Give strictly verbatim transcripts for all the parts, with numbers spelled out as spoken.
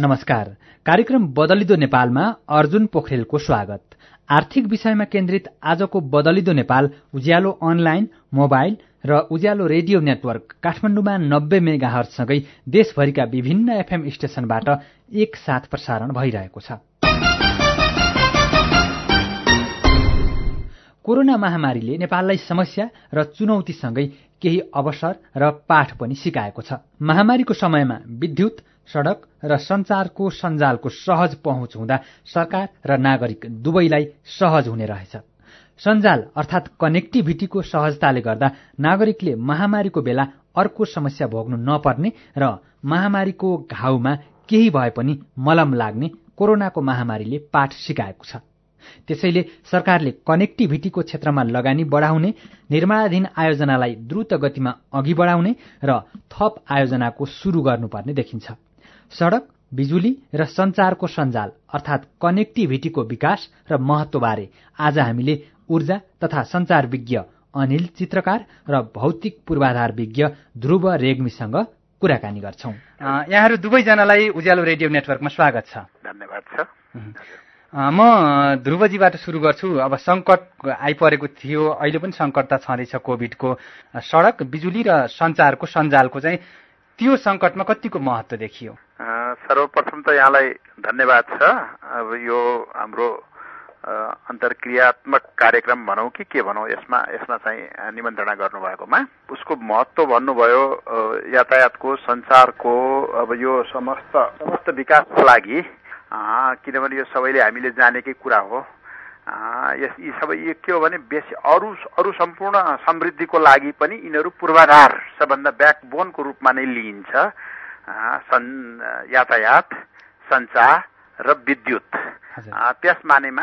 नमस्कार। कार्यक्रम बदलिदो नेपालमा अर्जुन पोखरेलको स्वागत। आर्थिक विषयमा केन्द्रित आजको बदलिदो नेपाल उज्यालो अनलाइन, मोबाइल र उज्यालो रेडियो नेटवर्क काठमाडौँमा नब्बे मेगाहर्जसँगै देशभरिका विभिन्न एफएम स्टेशनबाट एकसाथ प्रसारण भइरहेको छ। कोरोना महामारीले नेपाललाई समस्या र चुनौतीसँगै केही अवसर र पाठ पनि सिकाएको छ। महामारीको समयमा विद्युत, सड़क र संचारको सञ्जालको सहज पहुँच हुँदा सरकार र नागरिक दुवैलाई सहज हुने रहेछ। सञ्जाल अर्थात कनेक्टिभिटीको सहजताले गर्दा नागरिकले महामारीको बेला अर्को समस्या भोग्नु नपर्ने र महामारीको घाउमा केही भए पनि मलम लाग्ने कोरोनाको महामारीले पाठ सिकाएको छ। त्यसैले सरकारले कनेक्टिभिटीको क्षेत्रमा लगानी बढाउने, निर्माणाधीन आयोजनालाई द्रुत गतिमा अघि बढाउने र थप आयोजनाको सुरु गर्नुपर्ने देखिन्छ। सड़क, बिजुली र संचारको सञ्जाल अर्थात कनेक्टिभिटीको विकास र महत्वबारे आज हामीले ऊर्जा तथा संचार विज्ञ अनिल चित्रकार र भौतिक पूर्वाधार विज्ञ ध्रुव रेग्मीसँग कुराकानी गर्छौं। यहाँहरू दुवैजनालाई उज्यालो रेडियो नेटवर्कमा स्वागत छ। धन्यवाद छ। म ध्रुवजीबाट सुरु गर्छु। अब संकट आइपरेको थियो, अहिले पनि संकट त छँदैछ कोभिडको। सड़क, बिजुली र संचारको सञ्जालको चाहिँ त्यो संकटमा कतिको महत्व देखियो? सर्वप्रथम त यहाँलाई धन्यवाद छ। अब यो हाम्रो अन्तर्क्रियात्मक कार्यक्रम भनौँ कि के भनौँ, यसमा यसमा चाहिँ निमन्त्रणा गर्नुभएकोमा उसको महत्व भन्नुभयो। यातायातको, संचारको, अब यो समस्त समस्त विकासको लागि, किनभने यो सबैले हामीले जानेकै कुरा हो। यस यी सबै यो के हो भने बेसी अरू अरू सम्पूर्ण समृद्धिको लागि पनि यिनीहरू पूर्वाधार, सबभन्दा ब्याकबोनको रूपमा नै लिइन्छ। सन् यातायात, सञ्चार र विद्युत, त्यस मानेमा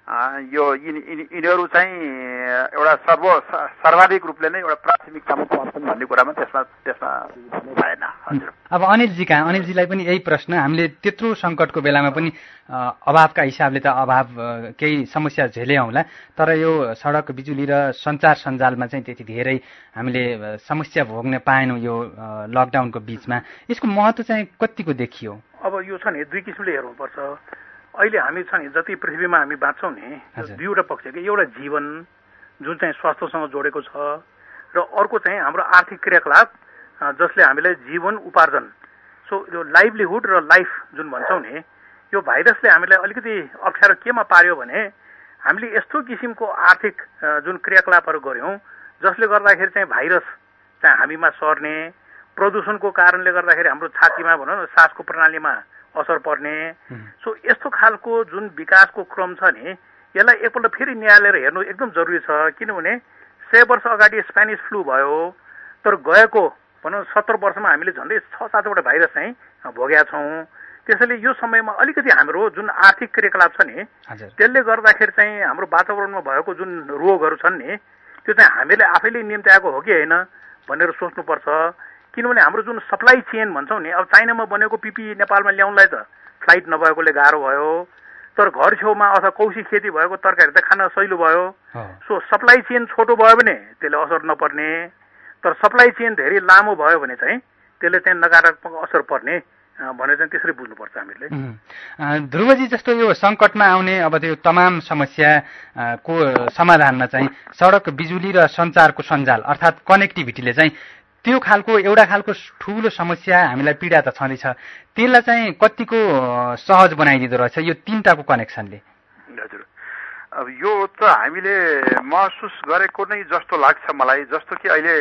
यो यिनीहरू चाहिँ एउटा सर्व सर्वाधिक रूपले नै एउटा प्राथमिकतामा पर्छन् भन्ने कुरामा त्यसमा त्यसमा भएन। हजुर। अब अनिलजी कहाँ? अनिलजीलाई पनि यही प्रश्न। हामीले त्यत्रो संकटको बेलामा पनि अभावका हिसाबले त अभाव केही समस्या झेले होला, तर यो सड़क, बिजुली र संचार सञ्जालमा चाहिँ त्यति धेरै हामीले समस्या भोग्न पाएनौँ यो लकडाउनको बीचमा। यसको महत्व चाहिँ कतिको देखियो? अब यो छ नि, दुई किसिमले हेर्नुपर्छ। अहिले हामी छ नि, जति पृथ्वीमा हामी बाँच्छौँ नि, दुईवटा पक्ष कि एउटा जीवन जुन चाहिँ स्वास्थ्यसँग जोडेको छ र अर्को चाहिँ हाम्रो आर्थिक क्रियाकलाप जसले हामीलाई जीवन उपार्जन, सो यो लाइभलीहुड र लाइफ जुन भन्छौँ नि, यो भाइरसले हामीलाई अलिकति अप्ठ्यारो केमा पार्यो भने हामीले यस्तो किसिमको आर्थिक जुन क्रियाकलापहरू गऱ्यौँ जसले गर्दाखेरि चाहिँ भाइरस चाहिँ हामीमा सर्ने, प्रदूषणको कारणले गर्दाखेरि हाम्रो छातीमा भनौँ न सासको प्रणालीमा असर पर्ने, सो यस्तो खालको जुन विकासको क्रम छ नि, यसलाई एकपल्ट फेरि निहालेर हेर्नु एकदम जरुरी छ। किनभने सय वर्ष अगाडि स्पेनिस फ्लू भयो, तर गएको भनौँ सत्तर वर्षमा हामीले झन्डै छ सातवटा भाइरस चाहिँ भोगेका छौँ। त्यसैले यो समयमा अलिकति हाम्रो जुन आर्थिक क्रियाकलाप छ नि, त्यसले गर्दाखेरि चाहिँ हाम्रो वातावरणमा भएको जुन रोगहरू छन् नि, त्यो चाहिँ हामीले आफैले निम्त्याएको हो कि होइन भनेर सोच्नुपर्छ। किनभने हाम्रो जुन सप्लाई चेन भन्छौँ नि, अब चाइनामा बनेको पिपी नेपालमा ल्याउनलाई त फ्लाइट नभएकोले गाह्रो भयो, तर घर छेउमा अथवा कौशी खेती भएको तरकारी त खान सहिलो भयो। सो सप्लाई चेन छोटो भयो भने त्यसले असर नपर्ने, तर सप्लाई चेन धेरै लामो भयो भने चाहिँ त्यसले चाहिँ नकारात्मक असर पर्ने भनेर चाहिँ त्यसरी बुझ्नुपर्छ हामीले। ध्रुवजी, जस्तो यो सङ्कटमा आउने अब त्यो तमाम समस्याको समाधानमा चाहिँ सडक, बिजुली र सञ्चारको सञ्जाल अर्थात् कनेक्टिभिटीले चाहिँ त्यो खालको एउटा खालको ठूलो समस्या हामीलाई पीडा त छँदैछ, त्यसलाई चाहिँ कतिको सहज बनाइदिँदो रहेछ यो तीनटाको कनेक्सनले? हजुर, अब यो त हामीले महसुस गरेको नै जस्तो लाग्छ मलाई। जस्तो कि अहिले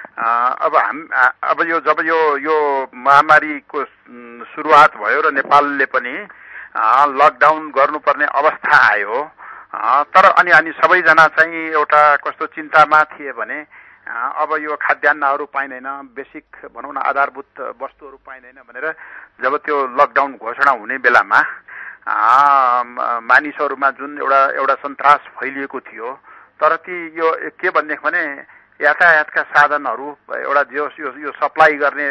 अब हाम अब यो जब यो यो महामारीको सुरुवात भयो र नेपालले पनि लकडाउन गर्नुपर्ने अवस्था आयो, तर अनि हामी सबैजना चाहिँ एउटा कस्तो चिन्तामा थिए भने अब यो खाद्यान्नहरू पाइँदैन, बेसिक भनौँ न आधारभूत वस्तुहरू पाइँदैन भनेर जब त्यो लकडाउन घोषणा हुने बेलामा मानिसहरूमा जुन एउटा एउटा सन्तास फैलिएको थियो। तर ती यो के भनेदेखि भने यातायातका साधनहरू एउटा जो यो, यो सप्लाई गर्ने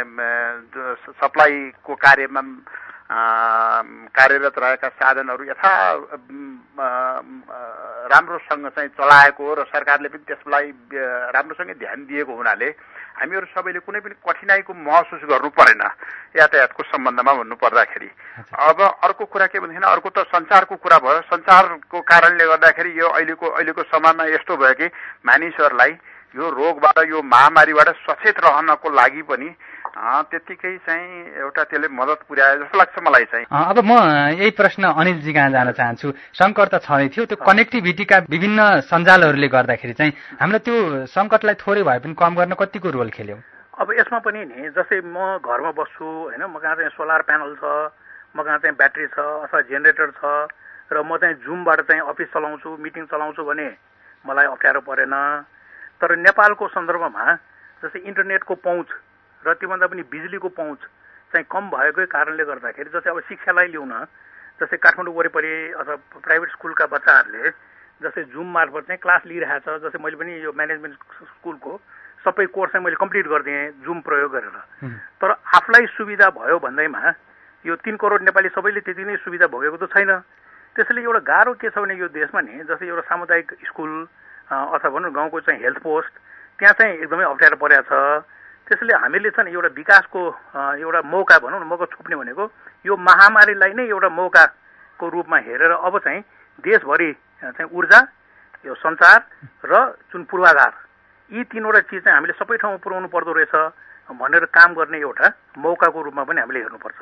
सप्लाईको कार्यमा कार्यरत रहेका साधनहरू यथा राम्रोसँग चाहिँ चलाएको र सरकारले पनि त्यसलाई राम्रोसँग ध्यान दिएको हुनाले हामीहरू सबैले कुनै पनि कठिनाइको महसुस गर्नु परेन यातायातको सम्बन्धमा भन्नु पर्दाखेरि। अब अर्को कुरा के भनेदेखि अर्को त सञ्चारको कुरा भयो। सञ्चारको कारणले गर्दाखेरि यो अहिलेको अहिलेको समयमा यस्तो भयो कि मानिसहरूलाई यो रोगबाट यो महामारीबाट सचेत रहनको लागि पनि त्यतिकै चाहिँ एउटा त्यसले मद्दत पुर्यायो जस्तो लाग्छ मलाई चाहिँ। अब म यही प्रश्न अनिलजी कहाँ जान चाहन्छु। सङ्कट त छँदै थियो, त्यो कनेक्टिभिटीका विभिन्न सञ्जालहरूले गर्दाखेरि चाहिँ हाम्रो त्यो सङ्कटलाई थोरै भए पनि कम गर्न कतिको रोल खेल्यो? अब यसमा पनि नि जस्तै म घरमा बस्छु होइन, म कहाँ चाहिँ सोलर प्यानल छ, म कहाँ चाहिँ ब्याट्री छ अथवा जेनेरेटर छ र म चाहिँ जुमबाट चाहिँ अफिस चलाउँछु, मिटिङ चलाउँछु भने मलाई अप्ठ्यारो परेन। तर नेपालको सन्दर्भमा जस्तै इन्टरनेटको पहुँच र त्योभन्दा पनि बिजुलीको पहुँच चाहिँ कम भएकै कारणले गर्दाखेरि जस्तै अब शिक्षालाई लिउन, जस्तै काठमाडौँ वरिपरि अथवा प्राइभेट स्कुलका बच्चाहरूले जस्तै जुम मार्फत चाहिँ क्लास लिइरहेछ। जस्तै मैले पनि यो म्यानेजमेन्ट स्कुलको सबै कोर्स चाहिँ मैले कम्प्लिट गरिदिएँ जुम प्रयोग गरेर। तर आफूलाई सुविधा भयो भन्दैमा यो तीन करोड नेपाली सबैले त्यति नै सुविधा भोगेको त छैन। त्यसैले एउटा गाह्रो के छ भने यो देशमा नि जस्तै एउटा सामुदायिक स्कुल अथवा भनौँ गाउँको चाहिँ हेल्थ पोस्ट त्यहाँ चाहिँ एकदमै अप्ठ्यारो परेको छ। त्यसैले हामीले चाहिँ एउटा विकासको एउटा मौका भनौँ न, मौका छोप्ने भनेको यो महामारीलाई नै एउटा मौकाको रूपमा हेरेर अब चाहिँ देशभरि चाहिँ ऊर्जा, यो सञ्चार र जुन पूर्वाधार यी तीनवटा चिज चाहिँ हामीले सबै ठाउँमा पुर्याउनु पर्दो रहेछ भनेर काम गर्ने एउटा मौकाको रूपमा पनि हामीले हेर्नुपर्छ।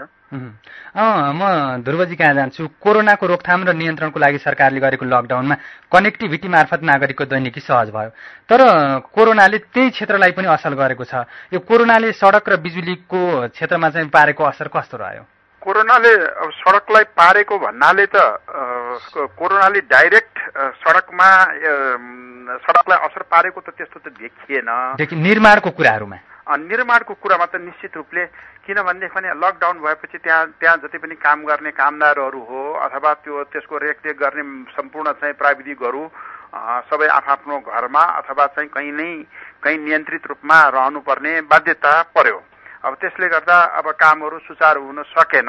म ध्रुवजी कहाँ जान्छु। कोरोनाको रोकथाम र नियन्त्रणको लागि सरकारले गरेको लकडाउनमा कनेक्टिभिटी मार्फत नागरिकको दैनिकी सहज भयो, तर कोरोनाले त्यही क्षेत्रलाई पनि असर गरेको छ। यो कोरोनाले सडक र बिजुलीको क्षेत्रमा चाहिँ पारेको असर कस्तो रह्यो? कोरोनाले अब सडकलाई पारेको भन्नाले त कोरोनाले डाइरेक्ट सडकमा सडकलाई असर पारेको त त्यस्तो त देखिएन। निर्माणको कुराहरूमा निर्माणको कुरामा त निश्चित रूपले, किनभनेदेखि पनि लकडाउन भएपछि त्यहाँ त्यहाँ जति पनि काम गर्ने कामदारहरू हो अथवा त्यो त्यसको रेखदेख गर्ने सम्पूर्ण चाहिँ प्राविधिकहरू सबै आफ्नो घरमा अथवा चाहिँ कहीँ नै कहीँ नियन्त्रित रूपमा रहनुपर्ने बाध्यता पर्यो। अब त्यसले गर्दा अब कामहरू सुचारू हुन सकेन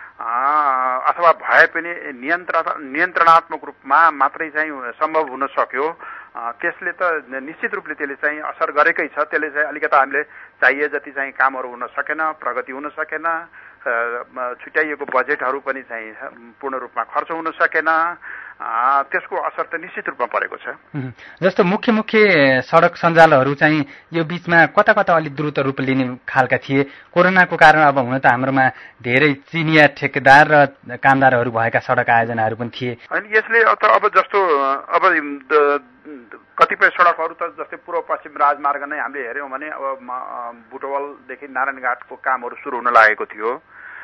अथवा भए पनि नियन्त्रण नियन्त्रणात्मक रूपमा मात्रै चाहिँ सम्भव हुन सक्यो। त्यसले त निश्चित रूपले त्यसले चाहिँ असर गरेकै छ। त्यसले चाहिँ अलिकति हामीले चाहिए जति चाहिँ कामहरू हुन सकेन, प्रगति हुन सकेन, छुट्याइएको बजेटहरू पनि चाहिँ पूर्ण रूपमा खर्च हुन सकेन। त्यसको असर त निश्चित रूपमा परेको छ। जस्तो मुख्य मुख्य सडक सञ्जालहरू चाहिँ यो बीचमा कता कता अलिक द्रुत रूप लिने खालका थिए। कोरोनाको कारण अब हुन त हाम्रोमा धेरै चिनिया ठेकेदार र कामदारहरू भएका सडक आयोजनाहरू पनि थिए। अनि यसले त अब जस्तो अब कतिपय सडकहरू त जस्तै पूर्व पश्चिम राजमार्ग नै हामीले हेऱ्यौँ भने अब बुटवलदेखि नारायणघाटको कामहरू सुरु हुन लागेको थियो।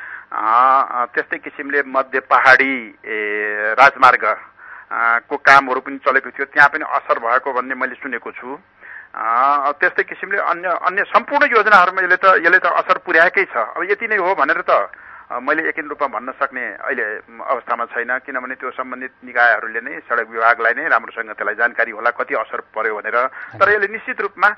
त्यस्तै किसिमले मध्य पहाडी राजमार्ग को कामहरू पनि चलेको थियो, त्यहाँ पनि असर भएको भन्ने मैले सुनेको छु। त्यस्तै किसिमले अन्य अन्य सम्पूर्ण योजनाहरूमा यसले त यसले त असर पुर्याएकै छ। अब यति नै हो भनेर त मैले यकिन रूपमा भन्न सक्ने अहिले अवस्थामा छैन, किनभने त्यो सम्बन्धित निकायहरूले नै सडक विभागलाई नै राम्रोसँग त्यसलाई जानकारी होला कति असर पर्यो भनेर। तर यसले निश्चित रूपमा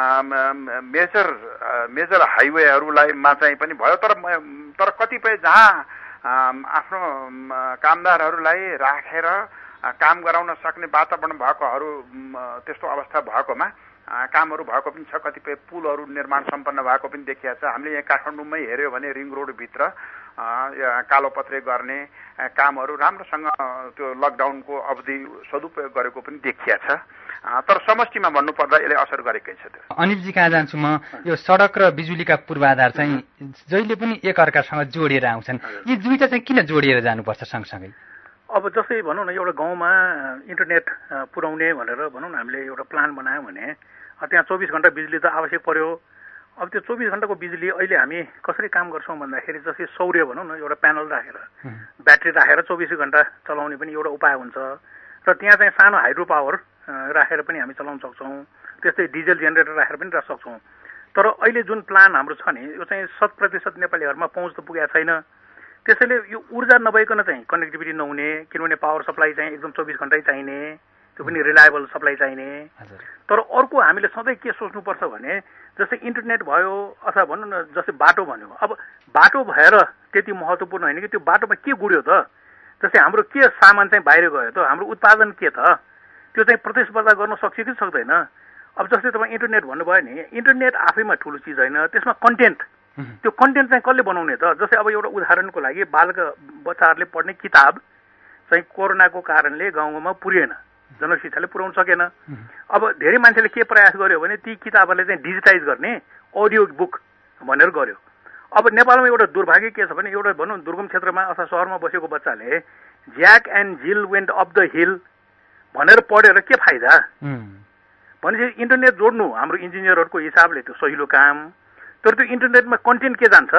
मेजर मेजर हाइवेहरूलाई मा चाहिँ पनि भयो। तर तर कतिपय जहाँ आफ्नो कामदारहरूलाई राखेर काम गराउन सक्ने वातावरण भएकोहरू त्यस्तो अवस्था भएकोमा कामहरू भएको पनि छ। कतिपय पुलहरू निर्माण सम्पन्न भएको पनि देखिया छ। हामीले यहाँ काठमाडौँमै हेऱ्यो भने रिङ रोडभित्र कालोपत्रे गर्ने कामहरू राम्रोसँग त्यो लकडाउनको अवधि सदुपयोग गरेको पनि देखिया छ। तर समष्टिमा भन्नुपर्दा यसले असर गरेकै छ। अनिलजी कहाँ जान्छु म। यो सडक र बिजुलीका पूर्वाधार चाहिँ जहिले पनि एकअर्कासँग जोडिएर आउँछन्, यी दुईटा चाहिँ किन जोडिएर जानुपर्छ सँगसँगै? अब जस्तै भनौँ न एउटा गाउँमा इन्टरनेट पुर्याउने भनेर भनौँ न हामीले एउटा प्लान बनायौँ भने त्यहाँ चौबिस घन्टा बिजुली त आवश्यक पर्यो। अब त्यो चौबिस घन्टाको बिजुली अहिले हामी कसरी काम गर्छौँ भन्दाखेरि जस्तै सौर्य भनौँ न एउटा प्यानल राखेर ब्याट्री राखेर चौबिस घन्टा चलाउने पनि एउटा उपाय हुन्छ र त्यहाँ चाहिँ सानो हाइड्रो पावर राखेर पनि हामी चलाउन सक्छौँ। त्यस्तै डिजल जेनेरेटर राखेर पनि राख्न सक्छौँ। तर अहिले जुन प्लान हाम्रो छ नि यो चाहिँ शत प्रतिशत नेपालीहरूमा पहुँच त पुगेको छैन। त्यसैले यो ऊर्जा नभइकन चाहिँ कनेक्टिभिटी नहुने, किनभने पावर सप्लाई चाहिँ एकदम चौबिस घन्टै चाहिने, त्यो पनि रिलायबल सप्लाई चाहिने। तर अर्को हामीले सधैँ के सोच्नुपर्छ भने जस्तै इन्टरनेट भयो अथवा भनौँ न जस्तै बाटो भन्यो, अब बाटो भएर त्यति महत्त्वपूर्ण होइन कि त्यो बाटोमा के गुड्यो त। जस्तै हाम्रो के सामान चाहिँ बाहिर गयो त, हाम्रो उत्पादन के त, त्यो चाहिँ प्रतिस्पर्धा गर्न सक्छ कि सक्दैन। अब जस्तै तपाईँ इन्टरनेट भन्नुभयो नि, इन्टरनेट आफैमा ठुलो चिज होइन, त्यसमा कन्टेन्ट, त्यो कन्टेन्ट चाहिँ कसले बनाउने त? जस्तै अब एउटा उदाहरणको लागि बालक बच्चाहरूले पढ्ने किताब चाहिँ कोरोनाको कारणले गाउँमा पुर्याएन, जनशिक्षाले पुर्याउन सकेन। अब धेरै मान्छेले के प्रयास गर्यो भने ती किताबहरूलाई चाहिँ डिजिटाइज गर्ने अडियो बुक भनेर गर्यो। अब नेपालमा एउटा दुर्भाग्य के छ भने एउटा भनौँ दुर्गम क्षेत्रमा अथवा सहरमा बसेको बच्चाले Jack and Jill went up the hill भनेर पढेर के फाइदा? भनेपछि इन्टरनेट जोड्नु हाम्रो इन्जिनियरहरूको हिसाबले त्यो सहिलो काम, तर त्यो इन्टरनेटमा कन्टेन्ट के जान्छ?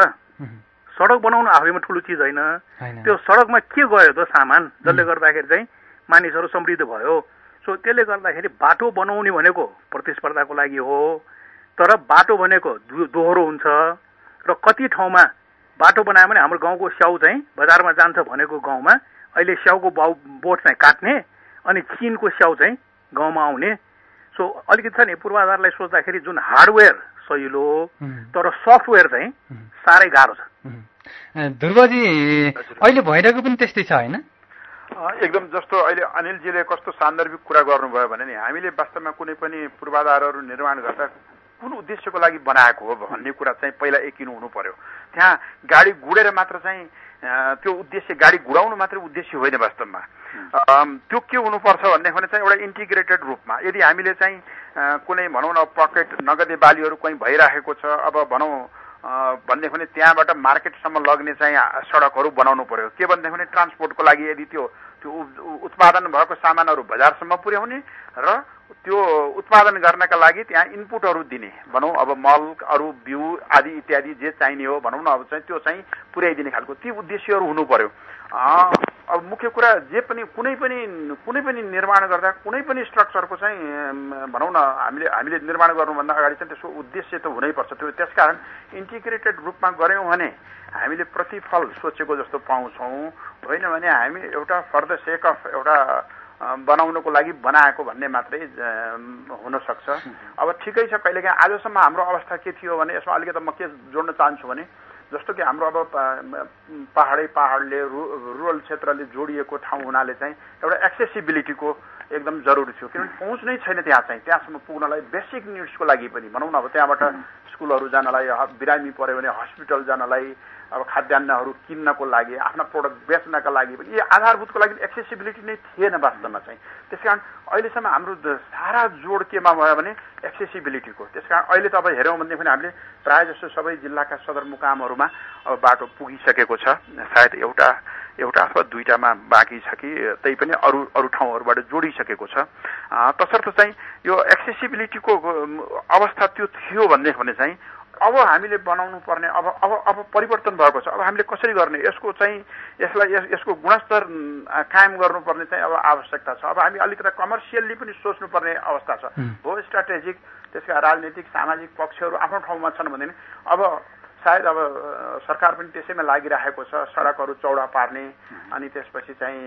सडक बनाउनु आफैमा ठुलो चिज होइन, त्यो सडकमा के गयो त सामान, जसले गर्दाखेरि चाहिँ मानिसहरू समृद्ध भयो। सो त्यसले गर्दाखेरि बाटो बनाउने भनेको प्रतिस्पर्धाको लागि हो, तर बाटो भनेको दोहोरो हुन्छ र कति ठाउँमा बाटो बनायो भने हाम्रो गाउँको स्याउ चाहिँ बजारमा जान्छ भनेको गाउँमा अहिले स्याउको बाउ बोट चाहिँ काट्ने अनि चिनको स्याउ चाहिँ गाउँमा आउने। सो अलिकति छ नि पूर्वाधारलाई सोच्दाखेरि जुन हार्डवेयर सहिलो तर सफ्टवेयर चाहिँ साह्रै गाह्रो छ। ध्रुवजी अहिले भइरहेको पनि त्यस्तै छ होइन? एकदम जस्तो अहिले अनिलजीले कस्तो सान्दर्भिक कुरा गर्नुभयो भने नि, हामीले वास्तवमा कुनै पनि पूर्वाधारहरू निर्माण गर्दा कुन उद्देश्यको लागि बनाएको हो भन्ने कुरा चाहिँ पहिला एकिनु हुनु पर्यो। त्यहाँ गाडी गुडेर मात्र चाहिँ त्यो उद्देश्य गाडी गुडाउनु मात्रै उद्देश्य होइन। वास्तवमा त्यो के हुनुपर्छ भन्ने भने चाहिँ एउटा इन्टिग्रेटेड रूपमा यदि हामीले चाहिँ कुनै भनौँ न पकेट नगदे बालीहरू कहीँ भइराखेको छ, अब भनौँ भन्ने भने त्यहाँबाट मार्केटसम्म लग्ने चाहिँ सडकहरू बनाउनु पर्यो। के भन्ने भने ट्रान्सपोर्टको लागि यदि त्यो त्यो उत्पादन भएको सामानहरू बजारसम्म पुर्याउने र त्यो उत्पादन गर्नका लागि त्यहाँ इनपुटहरू दिने, भनौँ अब मल अरू बिउ आदि इत्यादि जे चाहिने हो भनौँ न, अब चाहिँ त्यो चाहिँ पुर्याइदिने खालको ती उद्देश्यहरू हुनु पर्यो। अब मुख्य कुरा जे पनि कुनै पनि कुनै पनि निर्माण गर्दा कुनै पनि स्ट्रक्चरको चाहिँ भनौँ न हामीले हामीले निर्माण गर्नुभन्दा अगाडि चाहिँ त्यसको उद्देश्य त हुनैपर्छ। त्यो त्यसकारण इन्टिग्रेटेड रूपमा गऱ्यौँ भने हामीले प्रतिफल सोचेको जस्तो पाउँछौँ, होइन भने हामी एउटा फर द सेक अफ एउटा बनाउनको लागि बनाएको भन्ने मात्रै हुन सक्छ। अब ठिकै छ, कहिलेकाहीँ आजसम्म हाम्रो अवस्था के थियो भने यसमा अलिकति म के जोड्न चाहन्छु भने जस्तो कि हाम्रो अब पहाडै पहाडले रु रुरल क्षेत्रले जोडिएको ठाउँ हुनाले चाहिँ एउटा एक्सेसिबिलिटीको एकदम जरुरी थियो, किनभने पहुँच नै छैन त्यहाँ चाहिँ त्यहाँसम्म पुग्नलाई बेसिक निड्सको लागि पनि भनौँ न। अब त्यहाँबाट स्कुलहरू जानलाई, बिरामी पऱ्यो भने हस्पिटल जानलाई, अब खाद्यान्नहरू किन्नको लागि, आफ्ना प्रोडक्ट बेच्नका लागि पनि यी आधारभूतको लागि एक्सेसिबिलिटी नै थिएन वास्तवमा चाहिँ। त्यसकारण अहिलेसम्म हाम्रो सारा जोड केमा भयो भने एक्सेसिबिलिटीको। त्यसकारण अहिले त अब हेऱ्यौँ भनेदेखि हामीले प्रायः जस्तो सबै जिल्लाका सदरमुकामहरूमा अब बाटो पुगिसकेको छ, सायद एउटा एउटा अथवा दुईटामा बाँकी छ कि त्यही पनि अरू अरू ठाउँहरूबाट जोडिसकेको छ। तसर्थ चाहिँ यो एक्सेसिबिलिटीको अवस्था त्यो थियो भन्ने भने चाहिँ अब हामीले बनाउनु पर्ने अब अब अब परिवर्तन भएको छ। अब हामीले कसरी गर्ने, यसको चाहिँ यसलाई यसको गुणस्तर कायम गर्नुपर्ने चाहिँ अब आवश्यकता छ। अब हामी अलिकति कमर्सियल्ली पनि सोच्नुपर्ने अवस्था छ। हो स्ट्राटेजिक त्यसका राजनीतिक सामाजिक पक्षहरू आफ्नो ठाउँमा छन् भने अब सायद अब सरकार पनि त्यसैमा लागिरहेको छ, सडकहरू चौडा पार्ने अनि त्यसपछि चाहिँ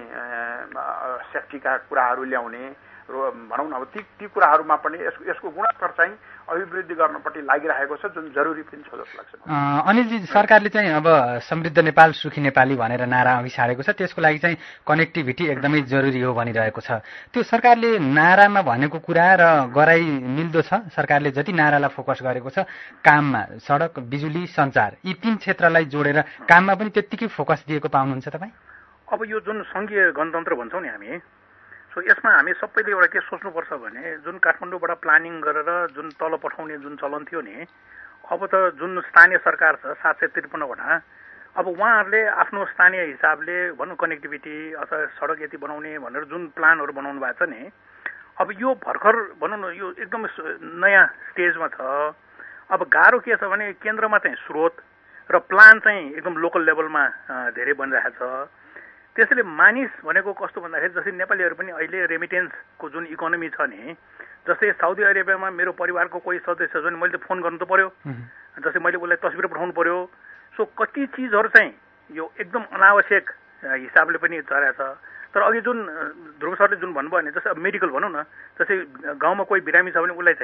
सेफ्टीका कुराहरू ल्याउने र भनौँ न अब ती ती कुराहरूमा पनि यसको यसको गुणस्तर चाहिँ अभिवृद्धि गर्नपट्टि लागिरहेको छ, जुन जरुरी पनि छ जस्तो लाग्छ। अनिलजी, सरकारले चाहिँ अब समृद्ध नेपाल सुखी नेपाली भनेर नारा अघि छाडेको छ, त्यसको लागि चाहिँ कनेक्टिभिटी एकदमै जरुरी हो भनिरहेको छ। त्यो सरकारले नारामा भनेको कुरा र गराइ मिल्दो छ? सरकारले जति नारालाई फोकस गरेको छ काममा, सडक, बिजुली, सञ्चार, यी तीन क्षेत्रलाई जोडेर काममा पनि त्यत्तिकै फोकस दिएको पाउनुहुन्छ तपाईँ? अब यो जुन सङ्घीय गणतन्त्र भन्छौँ नि हामी, सो यसमा हामी सबैले एउटा के सोच्नुपर्छ भने जुन काठमाडौँबाट प्लानिङ गरेर जुन तल पठाउने जुन चलन थियो नि, अब त जुन स्थानीय सरकार छ सात सय त्रिपन्नवटा, अब उहाँहरूले आफ्नो स्थानीय हिसाबले भनौँ कनेक्टिभिटी अथवा सडक यति बनाउने भनेर जुन प्लानहरू बनाउनु भएको छ नि, अब यो भर्खर भनौँ न यो एकदम नयाँ स्टेजमा छ। अब गाह्रो के छ भने केन्द्रमा चाहिँ स्रोत र प्लान चाहिँ एकदम लोकल लेभलमा धेरै बनिरहेको छ। त्यसैले मानिस भनेको कस्तो भन्दाखेरि जस्तै नेपालीहरू पनि अहिले रेमिटेन्सको जुन इकोनोमी छ नि, जस्तै साउदी अरेबियामा मेरो परिवारको कोही सदस्य छ भने मैले त फोन गर्नु त पर्यो, जस्तै मैले उसलाई तस्बिर पठाउनु पर्यो। सो कति चिजहरू चाहिँ यो एकदम अनावश्यक हिसाबले पनि चलेको छ। तर अघि जुन ध्रुव सरले जुन भन्नुभयो भने जस्तै मेडिकल भनौँ न, जस्तै गाउँमा कोही बिरामी छ भने उसलाई चाहिँ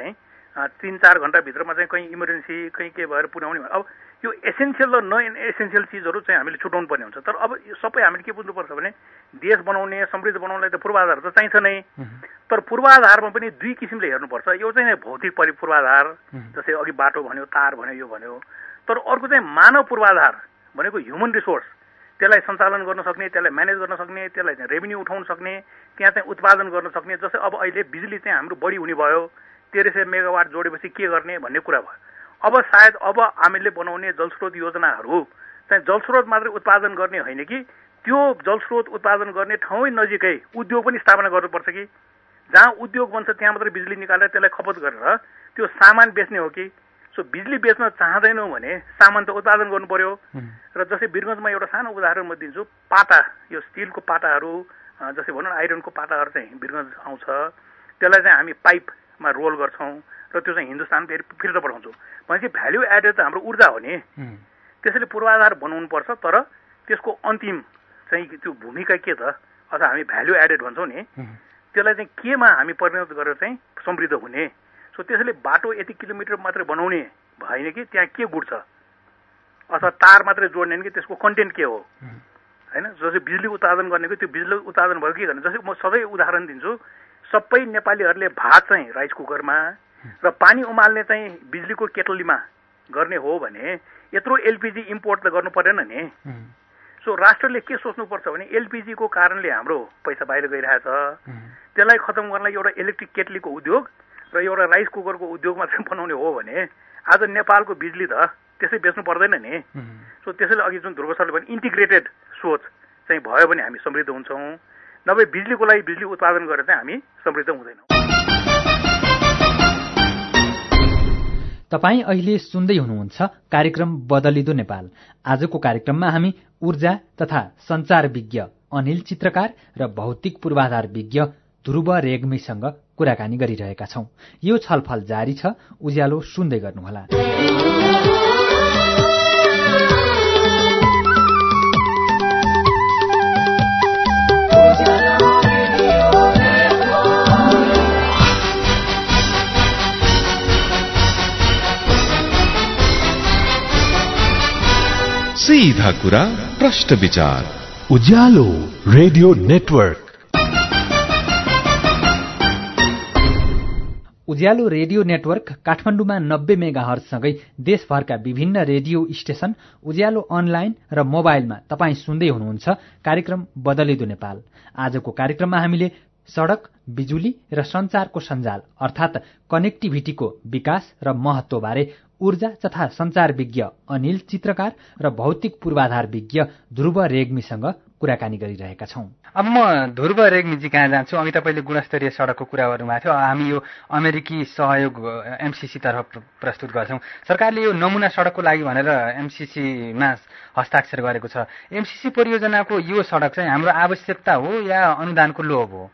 तिन चार घन्टाभित्रमा चाहिँ कहीँ इमर्जेन्सी कहीँ के भएर पुर्याउने। अब यो एसेन्सियल र नन एसेन्सियल चिजहरू चाहिँ हामीले छुटाउनु पर्ने हुन्छ। तर अब सबै हामीले के बुझ्नुपर्छ भने देश बनाउने समृद्ध बनाउनलाई त पूर्वाधार त चाहिन्छ नै, तर पूर्वाधारमा पनि दुई किसिमले हेर्नुपर्छ। यो चाहिँ भौतिक परि पूर्वाधार, जस्तै अघि बाटो भन्यो, तार भन्यो, यो भन्यो। तर अर्को चाहिँ मानव पूर्वाधार भनेको ह्युमन रिसोर्स, त्यसलाई सञ्चालन गर्न सक्ने, त्यसलाई म्यानेज गर्न सक्ने, त्यसलाई चाहिँ रेभिन्यू उठाउन सक्ने, त्यहाँ चाहिँ उत्पादन गर्न सक्ने। जस्तै अब अहिले बिजुली चाहिँ हाम्रो बढी हुने भयो, तेह्र सय मेगावाट जोडेपछि के गर्ने भन्ने कुरा भयो। अब सायद अब हामीले बनाउने जलस्रोत योजनाहरू चाहिँ जलस्रोत मात्रै उत्पादन गर्ने होइन कि त्यो जलस्रोत उत्पादन गर्ने ठाउँ नजिकै उद्योग पनि स्थापना गर्नुपर्छ कि जहाँ उद्योग बन्छ त्यहाँ मात्रै बिजुली निकालेर त्यसलाई खपत गरेर त्यो सामान बेच्ने हो कि। सो बिजुली बेच्न चाहँदैनौँ भने सामान त उत्पादन गर्नु पर्यो। र जस्तै वीरगञ्जमा एउटा सानो उदाहरण म दिन्छु, पाटा, यो स्टिलको पाटाहरू, जस्तै भनौँ न आइरनको पाटाहरू चाहिँ वीरगञ्ज आउँछ, त्यसलाई चाहिँ हामी पाइपमा रोल गर्छौँ र त्यो चाहिँ हिन्दुस्तान फेरि फिर्ता पठाउँछौँ। भनेपछि भ्याल्यु एडेड त हाम्रो ऊर्जा हो नि, त्यसैले पूर्वाधार बनाउनु पर्छ। तर त्यसको अन्तिम चाहिँ त्यो भूमिका के त, अथवा हामी भ्याल्यु एडेड भन्छौँ नि, त्यसलाई चाहिँ केमा हामी परिणत गरेर चाहिँ समृद्ध हुने। सो त्यसैले बाटो यति किलोमिटर मात्रै बनाउने भएन कि त्यहाँ के गुड्छ, अथवा तार मात्रै जोड्ने कि त्यसको कन्टेन्ट के हो होइन। जस्तै बिजुली उत्पादन गर्नेको त्यो बिजुली उत्पादन भयो कि भने, जस्तै म सधैँ उदाहरण दिन्छु, सबै नेपालीहरूले भात चाहिँ राइस कुकरमा र पानी उमाल्ने चाहिँ बिजुलीको केटलीमा गर्ने हो भने यत्रो एलपिजी इम्पोर्ट त गर्नु परेन नि। सो राष्ट्रले के सोच्नुपर्छ भने एलपिजीको कारणले हाम्रो पैसा बाहिर गइरहेछ, त्यसलाई खतम गर्नलाई एउटा इलेक्ट्रिक केटलीको उद्योग र एउटा राइस कुकरको उद्योग मात्रै बनाउने हो भने आज नेपालको बिजुली त त्यसै बेच्नु पर्दैन नि। सो त्यसैले अघि जुन ध्रुव सरले भने इन्टिग्रेटेड सोच चाहिँ भयो भने हामी समृद्ध हुन्छौँ, नभए बिजुलीको लागि बिजुली उत्पादन गरेर चाहिँ हामी समृद्ध हुँदैनौँ। तपाईँ अहिले सुन्दै हुनुहुन्छ कार्यक्रम बदलिदो नेपाल। आजको कार्यक्रममा हामी ऊर्जा तथा सञ्चार विज्ञ अनिल चित्रकार र भौतिक पूर्वाधार विज्ञ ध्रुव रेग्मीसँग कुराकानी गरिरहेका छौं। यो छलफल जारी छ, उज्यालो सुन्दै गर्नुहोला। सीधा कुरा, प्रश्न विचार, Ujyaalo radio network. Ujyaalo radio network काठमाडौँमा नब्बे मेगा हर्जसँगै देशभरका विभिन्न रेडियो स्टेशन, उज्यालो अनलाइन र मोबाइलमा तपाईँ सुन्दै हुनुहुन्छ कार्यक्रम बदलिदो नेपाल। आजको कार्यक्रममा हामीले सड़क, बिजुली र सञ्चारको सञ्जाल अर्थात् कनेक्टिभिटीको विकास र महत्वबारे ऊर्जा तथा सञ्चार विज्ञ अनिल चित्रकार र भौतिक पूर्वाधार विज्ञ ध्रुव रेग्मीसँग कुराकानी गरिरहेका छौं। अब म ध्रुव रेग्मीजी कहाँ जान्छु। अघि तपाईँले गुणस्तरीय सड़कको कुरा गर्नुभएको थियो। हामी यो अमेरिकी सहयोग एमसीसी तर्फ प्रस्तुत गर्छौं। सरकारले यो नमुना सड़कको लागि भनेर एमसीसीमा हस्ताक्षर गरेको छ। एमसीसी परियोजनाको यो सड़क चाहिँ हाम्रो आवश्यकता हो या अनुदानको लोभ हो?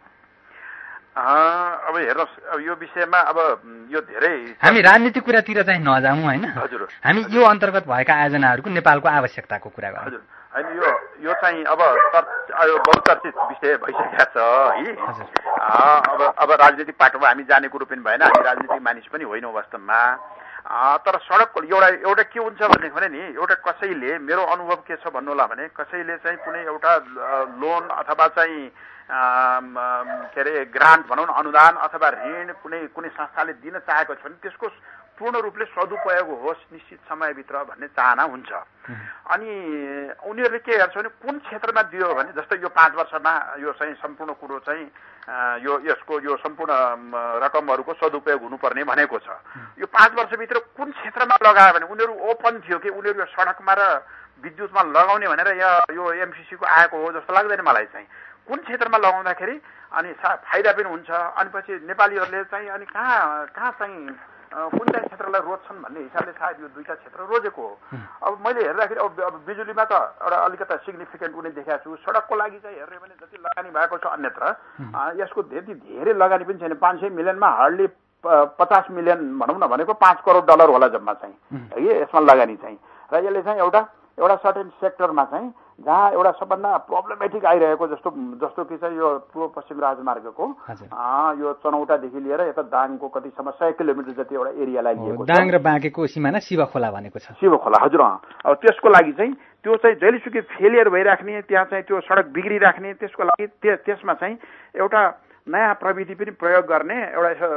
अब हेर्नुहोस्, अब यो विषयमा अब यो धेरै हामी राजनीतिक कुरातिर चाहिँ नजाउँ होइन। हजुर, हामी यो अन्तर्गत भएका आयोजनाहरूको नेपालको आवश्यकताको कुरा गरौँ। हजुर, होइन यो यो चाहिँ अब बहुचर्चित विषय भइसकेको छ है। अब अब राजनीतिक पाटोमा हामी जाने कुरो पनि भएन, हामी राजनीतिक मानिस पनि होइनौँ वास्तवमा। तर सडकको एउटा एउटा के हुन्छ भन्ने भने नि, एउटा कसैले, मेरो अनुभव के छ भन्नु होला भने, कसैले चाहिँ कुनै एउटा लोन अथवा चाहिँ के अरे ग्रान्ट भनौँ न, अनुदान अथवा ऋण कुनै कुनै संस्थाले दिन चाहेको छ भने त्यसको पूर्ण रूपले सदुपयोग होस् निश्चित समयभित्र भन्ने चाहना हुन्छ। अनि उनीहरूले के गर्छ भने कुन क्षेत्रमा दियो भने, जस्तै यो पाँच वर्षमा यो चाहिँ सम्पूर्ण कुरो चाहिँ यो यसको यो सम्पूर्ण रकमहरूको सदुपयोग हुनुपर्ने भनेको छ। यो पाँच वर्षभित्र कुन क्षेत्रमा लगायो भने उनीहरू ओपन थियो कि उनीहरू यो सडकमा र विद्युतमा लगाउने भनेर यो एमसीसीको आएको हो जस्तो लाग्दैन मलाई चाहिँ। कुन क्षेत्रमा लगाउँदाखेरि अनि फाइदा पनि हुन्छ। अनि पछि नेपालीहरूले चाहिँ अनि कहाँ कहाँ चाहिँ कुन चाहिँ क्षेत्रलाई रोज्छन् भन्ने हिसाबले सायद यो दुईटा क्षेत्र रोजेको हो। अब मैले हेर्दाखेरि अब अब बिजुलीमा त एउटा अलिकता सिग्निफिकेन्ट उनी देखाएको छु। सडकको लागि चाहिँ हेर्ने भने जति लगानी भएको छ अन्यत्र यसको धेरै धेरै लगानी पनि छैन। पाँच सय मिलियनमा हार्डली पचास मिलियन भनौँ न भनेको पाँच करोड डलर होला जम्मा चाहिँ है यसमा लगानी चाहिँ। र यसले चाहिँ एउटा एउटा सर्टेन सेक्टरमा चाहिँ जहाँ एउटा सबभन्दा प्रब्लमेटिक आइरहेको जस्तो जस्तो कि चाहिँ यो पूर्व पश्चिम राजमार्गको यो चनौटादेखि लिएर यता दाङको कतिसम्म सय किलोमिटर जति एउटा एरियालाई लिएको छ। दाङ र बाँकेको सीमाना शिव खोला भनेको छ। शिव खोला हजुर। अब त्यसको लागि चाहिँ त्यो चाहिँ जहिलेसुकै फेलियर भइराख्ने, त्यहाँ चाहिँ त्यो सडक बिग्रिराख्ने, त्यसको लागि त्यसमा चाहिँ एउटा नयाँ प्रविधि पनि प्रयोग गर्ने, एउटा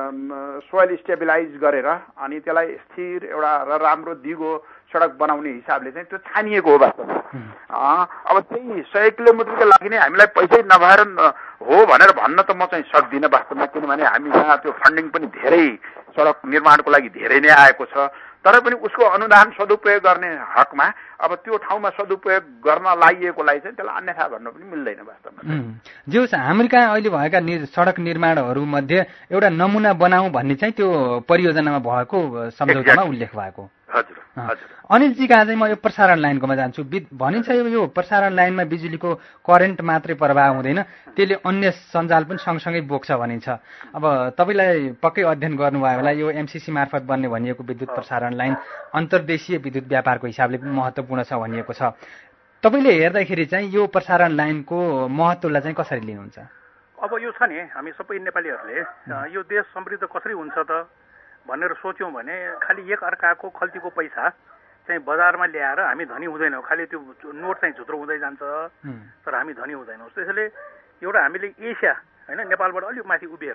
सोइल स्टेबिलाइज गरेर अनि त्यसलाई स्थिर एउटा र राम्रो दिगो सडक बनाउने हिसाबले चाहिँ त्यो छानिएको हो वास्तवमा। अब त्यही सय किलोमिटरको लागि नै हामीलाई पैसै नभएर हो भनेर भन्न त म चाहिँ सक्दिनँ वास्तवमा, किनभने हामी यहाँ त्यो फन्डिङ पनि धेरै सडक निर्माणको लागि धेरै नै आएको छ। तर पनि उसको अनुदान सदुपयोग गर्ने हकमा अब त्यो ठाउँमा सदुपयोग गर्न लागिएकोलाई चाहिँ त्यसलाई अन्यथा भन्न पनि मिल्दैन वास्तवमा। जे होस् हाम्रो कहाँ अहिले भएका नि सडक निर्माणहरू मध्ये एउटा नमुना बनाऊ भन्ने चाहिँ त्यो परियोजनामा भएको सम्झौतामा उल्लेख भएको। हजुर हजुर। अनिलजी कहाँ चाहिँ म यो प्रसारण लाइनकोमा जान्छु। भनिन्छ यो प्रसारण लाइनमा बिजुलीको करेन्ट मात्रै प्रवाह हुँदैन, त्यसले अन्य सञ्जाल पनि सँगसँगै बोक्छ भनिन्छ। अब तपाईँलाई पक्कै अध्ययन गर्नुभयो होला, यो एमसिसी मार्फत बन्ने भनिएको विद्युत प्रसारण लाइन अन्तर्देशीय विद्युत व्यापारको हिसाबले पनि महत्त्वपूर्ण छ भनिएको छ। तपाईँले हेर्दाखेरि चाहिँ यो प्रसारण लाइनको महत्त्वलाई चाहिँ कसरी लिनुहुन्छ? अब यो छ नि, हामी सबै नेपालीहरूले यो देश समृद्ध कसरी हुन्छ त भनेर सोच्यौँ भने खालि एक अर्काको खल्तीको पैसा चाहिँ बजारमा ल्याएर हामी धनी हुँदैनौँ, खालि त्यो नोट चाहिँ झुत्रो हुँदै जान्छ तर हामी धनी हुँदैनौँ। त्यसैले एउटा हामीले एसिया होइन, नेपालबाट अलिक माथि उभिएर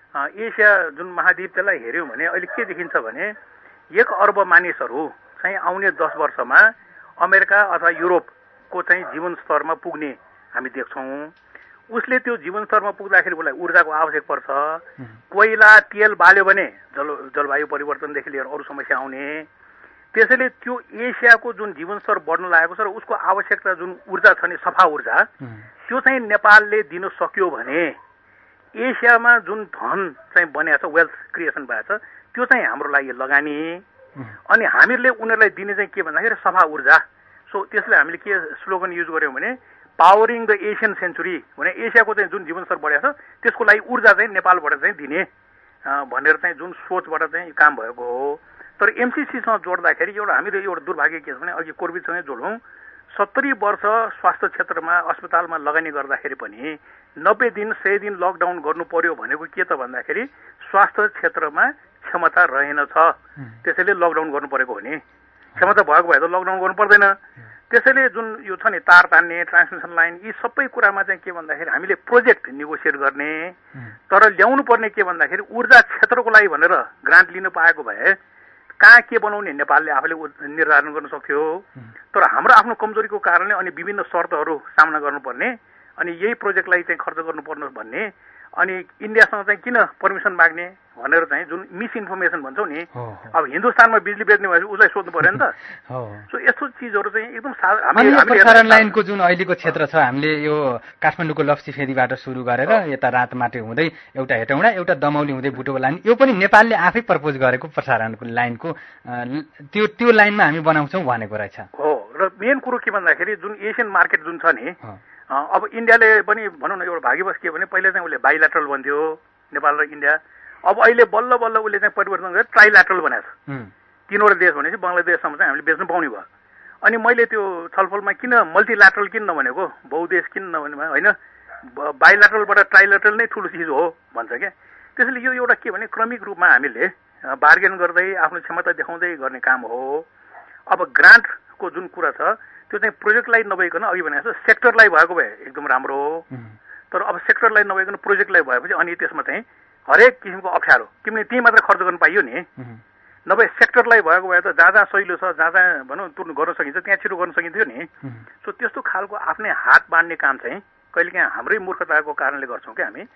एसिया जुन महाद्वीप त्यसलाई हेऱ्यौँ भने अहिले के देखिन्छ भने एक अर्ब मानिसहरू चाहिँ आउने दस वर्षमा अमेरिका अथवा युरोपको चाहिँ जीवन स्तरमा पुग्ने हामी देख्छौँ। उसले त्यो जीवन स्तरमा पुग्दाखेरि उसलाई ऊर्जाको आवश्यक पर्छ। कोइला तेल बाल्यो भने जल जलवायु परिवर्तनदेखि लिएर अरू समस्या आउने। त्यसैले त्यो एसियाको जुन जीवन स्तर बढ्न लागेको छ र उसको आवश्यकता जुन ऊर्जा छ नि, सफा ऊर्जा, त्यो चाहिँ नेपालले दिन सक्यो भने एसियामा जुन धन चाहिँ बनेको छ, वेल्थ क्रिएसन भएको छ, त्यो चाहिँ हाम्रो लागि लगानी। अनि हामीले उनीहरूलाई दिने चाहिँ के भन्दाखेरि सफा ऊर्जा। सो त्यसले हामीले के स्लोगन युज गर्यौँ भने पावरिङ द एसियन सेन्चुरी, भने एसियाको चाहिँ जुन जीवनस्तर बढेको छ त्यसको लागि ऊर्जा चाहिँ नेपालबाट चाहिँ दिने भनेर चाहिँ जुन सोचबाट चाहिँ काम भएको हो। तर एमसिसीसँग जोड्दाखेरि एउटा हामीले एउटा दुर्भाग्य के छ भने अघि कोभिडसँगै जोडौँ, सत्तरी वर्ष स्वास्थ्य क्षेत्रमा अस्पतालमा लगानी गर्दाखेरि पनि नब्बे दिन सय दिन लकडाउन गर्नु पर्यो भनेको के त भन्दाखेरि स्वास्थ्य क्षेत्रमा क्षमता रहेनछ, त्यसैले लकडाउन गर्नु परेको हो नि। क्षमता भएको भए त लकडाउन गर्नु पर्दैन। त्यसैले जुन यो छ नि तार तान्ने, ट्रान्समिसन लाइन, यी सबै कुरामा चाहिँ के भन्दाखेरि हामीले प्रोजेक्ट नेगोसिएट गर्ने। तर ल्याउनु पर्ने के भन्दाखेरि ऊर्जा क्षेत्रको लागि भनेर ग्रान्ट लिनु पाएको भए कहाँ के बनाउने नेपालले आफूले निर्धारण गर्न सक्थ्यो। तर हाम्रो आफ्नो कमजोरीको कारणले अनि विभिन्न शर्तहरू सामना गर्नुपर्ने, अनि यही प्रोजेक्टलाई चाहिँ खर्च गर्नुपर्ने भन्ने, अनि इन्डियासँग चाहिँ किन पर्मिसन माग्ने भनेर चाहिँ जुन मिसइन्फर्मेसन भन्छौँ नि, अब हिन्दुस्तानमा बिजुली बेच्ने भएपछि उसलाई सोध्नु पर्यो नि त। सो यस्तो चिजहरू चाहिँ एकदम प्रसारण लाइनको जुन अहिलेको क्षेत्र छ, हामीले यो काठमाडौँको लप्सी फेदीबाट सुरु गरेर यता रातमाटे हुँदै एउटा हेटौँडा एउटा दमौली हुँदै बुटोको लाइन, यो पनि नेपालले आफै प्रपोज गरेको प्रसारणको लाइनको त्यो त्यो लाइनमा हामी बनाउँछौँ भनेको रहेछ हो। र मेन कुरो के भन्दाखेरि जुन एसियन मार्केट जुन छ नि, अब इन्डियाले पनि भनौँ न एउटा भागीवश के भने पहिला चाहिँ उसले बाइल्याटरल भन्थ्यो नेपाल र इन्डिया, अब अहिले बल्ल बल्ल उसले चाहिँ परिवर्तन गरेर ट्राइल्याटरल बनाएको छ। तीनवटा देश भनेपछि बङ्गलादेशसम्म चाहिँ हामीले बेच्नु पाउने भयो। अनि मैले त्यो छलफलमा किन मल्टिल्याटरल किन नभनेको, बहुदेश किन नभने होइन, बाइल्याटरलबाट ट्राइल्याटरल नै ठुलो चिज हो भन्छ क्या। त्यसैले यो एउटा के भने क्रमिक रूपमा हामीले बार्गेन गर्दै आफ्नो क्षमता देखाउँदै गर्ने काम हो। अब ग्रान्टको जुन कुरा छ त्यो चाहिँ प्रोजेक्टलाई नभइकन अघि भनेको सेक्टरलाई भएको भए एकदम राम्रो हो। तर अब सेक्टरलाई नभइकन प्रोजेक्टलाई भएपछि अनि त्यसमा चाहिँ हरेक किसिमको अप्ठ्यारो, किनभने त्यही मात्र खर्च गर्न पाइयो नि। नभए सेक्टरलाई भएको भए त जहाँ जहाँ सहिलो छ, जहाँ जहाँ भनौँ तुर्नु गर्न सकिन्छ त्यहाँ छिटो गर्न सकिन्थ्यो नि। सो त्यस्तो खालको आफ्नै हात बाँड्ने काम चाहिँ कहिलेकाहीँ हाम्रै मूर्खताको कारणले गर्छौँ क्या हामी।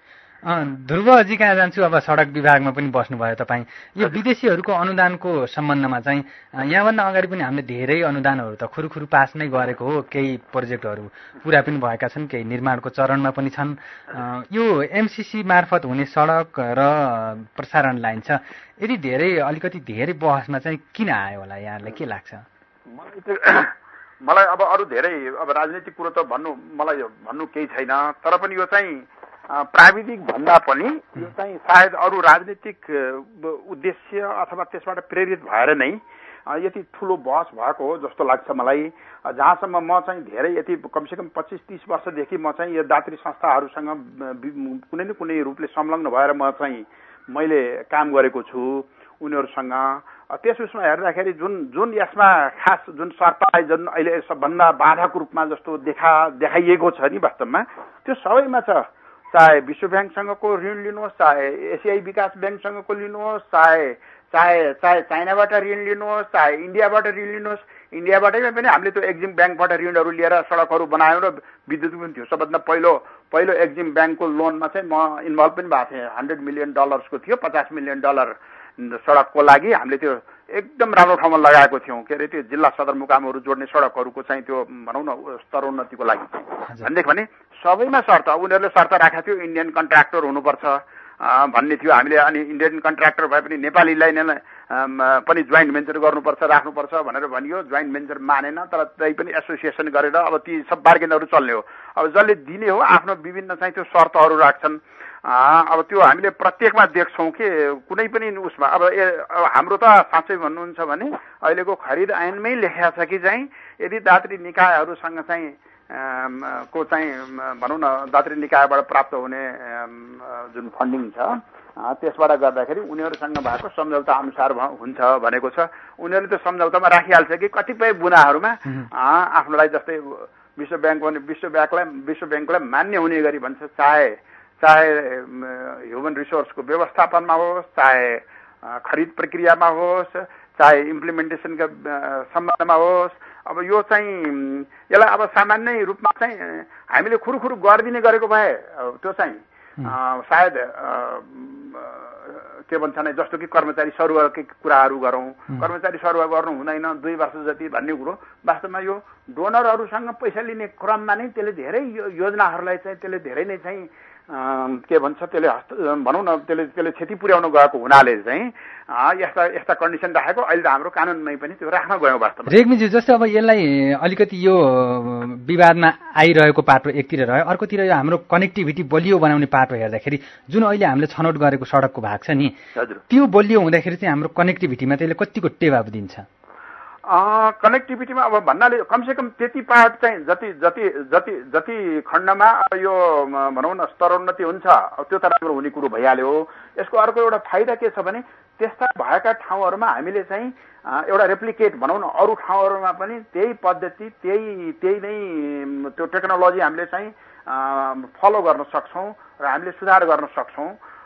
ध्रुवजी कहाँ जान्छु, अब सडक विभागमा पनि बस्नुभयो तपाईँ। यो विदेशीहरूको अनुदानको सम्बन्धमा चाहिँ यहाँभन्दा अगाडि पनि हामीले धेरै अनुदानहरू त खुरुखुरु पास नै गरेको हो, केही प्रोजेक्टहरू पुरा पनि भएका छन्, केही निर्माणको चरणमा पनि छन्। यो एमसिसी मार्फत हुने सडक र प्रसारण लाइन छ, यदि धेरै अलिकति धेरै बहसमा चाहिँ किन आयो होला, यहाँलाई के लाग्छ? मलाई अब अरू धेरै अब राजनीतिक कुरो त भन्नु मलाई भन्नु केही छैन, तर पनि यो चाहिँ प्राविधिक भन्दा पनि यो चाहिँ सायद अरू राजनीतिक उद्देश्य अथवा त्यसबाट प्रेरित भएर नै यति ठुलो बहस भएको हो जस्तो लाग्छ मलाई। जहाँसम्म म चाहिँ धेरै यति कमसेकम पच्चिस तीस वर्षदेखि म चाहिँ यो दात्री संस्थाहरूसँग कुनै न कुनै रूपले संलग्न भएर म चाहिँ मैले काम गरेको छु उनीहरूसँग। त्यस उसमा हेर्दाखेरि जुन जुन यसमा खास जुन शर्तलाई जुन अहिले सबभन्दा बाधाको रूपमा जस्तो देखा देखाइएको छ नि वास्तवमा त्यो सबैमा छ। चाहे विश्व ब्याङ्कसँगको ऋण लिनुहोस्, चाहे एसियाई विकास ब्याङ्कसँगको लिनुहोस्, चाहे चाहे चाहे चाइनाबाट ऋण लिनुहोस्, चाहे इन्डियाबाट ऋण लिनुहोस्। इन्डियाबाटै पनि हामीले त्यो एक्जिम ब्याङ्कबाट ऋणहरू लिएर सडकहरू बनायौँ र विद्युत पनि थियो। सबभन्दा पहिलो पहिलो एक्जिम ब्याङ्कको लोनमा चाहिँ म इन्भल्भ पनि भएको थिएँ। हन्ड्रेड मिलियन डलर्सको थियो, पचास मिलियन डलर सडकको लागि हामीले त्यो एकदम राम्रो ठाउँमा लगाएको थियौँ। के अरे त्यो जिल्ला सदरमुकामहरू जोड्ने सडकहरूको चाहिँ त्यो भनौँ न स्तरोन्नतिको लागि भनेदेखि भने सबैमा शर्त उनीहरूले शर्त राखेको थियो इन्डियन कन्ट्र्याक्टर हुनुपर्छ भन्ने थियो हामीले। अनि इन्डियन कन्ट्र्याक्टर भए पनि नेपालीलाई नै पनि जोइन्ट भेन्चर गर्नुपर्छ राख्नुपर्छ भनेर भनियो। जोइन्ट भेन्चर मानेन, तर त्यही पनि एसोसिएसन गरेर अब ती सब बार्गेनहरू चल्ने हो। अब जसले दिने हो आफ्नो विभिन्न चाहिँ त्यो शर्तहरू राख्छन्। अब त्यो हामीले प्रत्येकमा देख्छौँ कि कुनै पनि उसमा अब हाम्रो त साँच्चै भन्नुहुन्छ भने अहिलेको खरिद ऐनमै लेखेको छ कि चाहिँ यदि दात्री निकायहरूसँग चाहिँ को चाहिँ भनौँ न दात्री निकायबाट प्राप्त हुने जुन फन्डिङ छ त्यसबाट गर्दाखेरि उनीहरूसँग भएको सम्झौता अनुसार हुन्छ भनेको छ। उनीहरूले त्यो सम्झौतामा राखिहाल्छ कि कतिपय बुनाहरूमा आफ्नोलाई जस्तै विश्व ब्याङ्क भने विश्व ब्याङ्कलाई विश्व ब्याङ्कलाई मान्य हुने गरी भन्छ। चाहे चाहे ह्युमन रिसोर्सको व्यवस्थापनमा होस्, चाहे खरिद प्रक्रियामा होस्, चाहे इम्प्लिमेन्टेसनका सम्बन्धमा होस्। अब यो चाहिँ यसलाई अब सामान्य रूपमा चाहिँ हामीले खुरुखुरु गरिदिने गरेको भए त्यो चाहिँ सायद के भन्छ नै जस्तो कि कर्मचारी सरुवाकै कुराहरू गरौँ। कर्मचारी सरुवा गर्नु हुँदैन दुई वर्ष जति भन्ने कुरो वास्तवमा यो डोनरहरूसँग पैसा लिने क्रममा नै त्यसले धेरै योजनाहरूलाई चाहिँ त्यसले धेरै नै चाहिँ के भन्छ त्यसले भनौँ न त्यसले त्यसले क्षति पुर्याउन गएको हुनाले चाहिँ यस्ता यस्ता कन्डिसन राखेको। अहिले त हाम्रो कानुनमै पनि त्यो राख्न गयौँ वास्तवमा। रेग्मीज्यू जस्तै अब यसलाई अलिकति यो विवादमा आइरहेको पाटो एकतिर रह्यो, अर्कोतिर यो हाम्रो कनेक्टिभिटी बलियो बनाउने पाटो हेर्दाखेरि जुन अहिले हामीले छनौट गरेको सडकको भाग छ नि त्यो बलियो हुँदाखेरि चाहिँ हाम्रो कनेक्टिभिटीमा त्यसले कतिको टेवा दिन्छ? कनेक्टिभिटीमा अब भन्नाले कमसेकम त्यति पार्ट चाहिँ जति जति जति जति खण्डमा यो भनौँ न स्तरोन्नति हुन्छ त्यो त राम्रो हुने कुरो भइहाल्यो। यसको अर्को एउटा फाइदा के छ भने त्यस्ता भएका ठाउँहरूमा हामीले चाहिँ एउटा रेप्लिकेट भनौँ न अरू ठाउँहरूमा पनि त्यही पद्धति त्यही त्यही नै त्यो टेक्नोलोजी हामीले चाहिँ फलो गर्न सक्छौँ र हामीले सुधार गर्न सक्छौँ।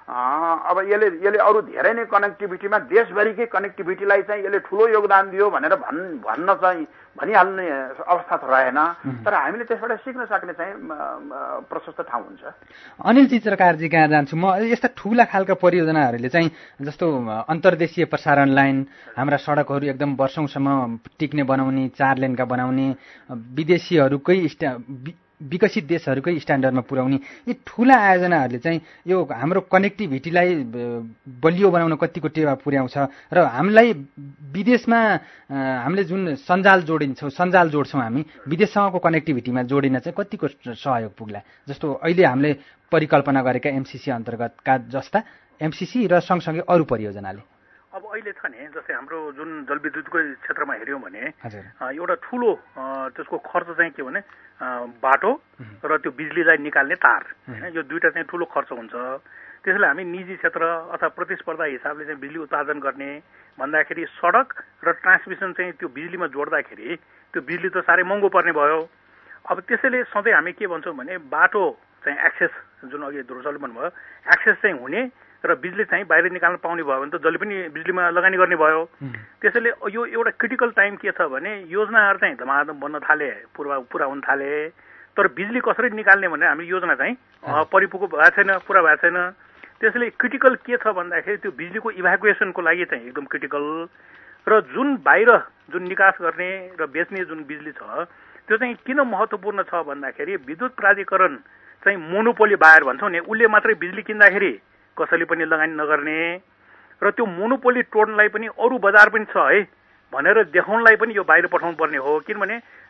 अब यसले यसले अरू धेरै नै कनेक्टिभिटीमा देशभरिकै कनेक्टिभिटीलाई चाहिँ यसले ठुलो योगदान दियो भनेर भन् भन्न चाहिँ भनिहाल्ने अवस्था त रहेन। तर हामीले त्यसबाट सिक्न सक्ने चाहिँ प्रशस्त ठाउँ हुन्छ। अनिल चित्रकारजी कहाँ जान्छु म। यस्ता ठुला खालका परियोजनाहरूले चाहिँ जस्तो अन्तर्देशीय प्रसारण लाइन, हाम्रा सडकहरू एकदम वर्षौंसम्म टिक्ने बनाउने, चार लेनका बनाउने, विदेशीहरूकै विकसित देशहरूकै स्ट्यान्डर्डमा पुर्याउने यी ठुला आयोजनाहरूले चाहिँ यो हाम्रो कनेक्टिभिटीलाई बलियो बनाउन कतिको टेवा पुर्याउँछ र हामीलाई विदेशमा हामीले जुन सञ्जाल जोडिन्छौँ सञ्जाल जोड्छौँ हामी विदेशसँगको कनेक्टिभिटीमा जोडिन चाहिँ कतिको सहयोग पुग्ला? जस्तो अहिले हामीले परिकल्पना गरेका एमसिसी अन्तर्गतका जस्ता एमसिसी र सँगसँगै अरू परियोजनाले अब अहिले छ नि जस्तै हाम्रो जुन जलविद्युतको क्षेत्रमा हेऱ्यौँ भने एउटा ठुलो त्यसको खर्च चाहिँ के भने बाटो र त्यो बिजुलीलाई निकाल्ने तार हैन, यो दुईटा चाहिँ ठुलो खर्च हुन्छ। त्यसैले हामी निजी क्षेत्र अथवा प्रतिस्पर्धा हिसाबले चाहिँ बिजुली उत्पादन गर्ने भन्दाखेरि सडक र ट्रान्समिसन चाहिँ त्यो बिजुलीमा जोड्दाखेरि त्यो बिजुली त साह्रै महँगो पर्ने भयो। अब त्यसैले सधैँ हामी के भन्छौँ भने बाटो चाहिँ एक्सेस जुन अघि ध्रुवले भन्नुभयो एक्सेस चाहिँ हुने र बिजुली चाहिँ बाहिर निकाल्न पाउने भयो भने त जसले पनि बिजुलीमा लगानी गर्ने भयो। त्यसैले यो एउटा क्रिटिकल टाइम के छ भने योजनाहरू चाहिँ धमाधम बन्न थाले, पुरा पुरा हुन थाले, तर बिजुली कसरी निकाल्ने भनेर हाम्रो योजना चाहिँ परिपुको भएको छैन, पुरा भएको छैन। त्यसैले क्रिटिकल के छ भन्दाखेरि त्यो बिजुलीको इभ्याकुएसनको लागि चाहिँ एकदम क्रिटिकल र जुन बाहिर जुन निकास गर्ने र बेच्ने जुन बिजुली छ त्यो चाहिँ किन महत्त्वपूर्ण छ भन्दाखेरि विद्युत प्राधिकरण चाहिँ मोनोपोली बायर भन्छौँ नि, उसले मात्रै बिजुली किन्दाखेरि कसैले पनि लगानी नगर्ने र त्यो मोनोपोली तोड्नलाई पनि अरू बजार पनि छ है भनेर देखाउनलाई पनि यो बाहिर पठाउनु पर्ने हो। किनभने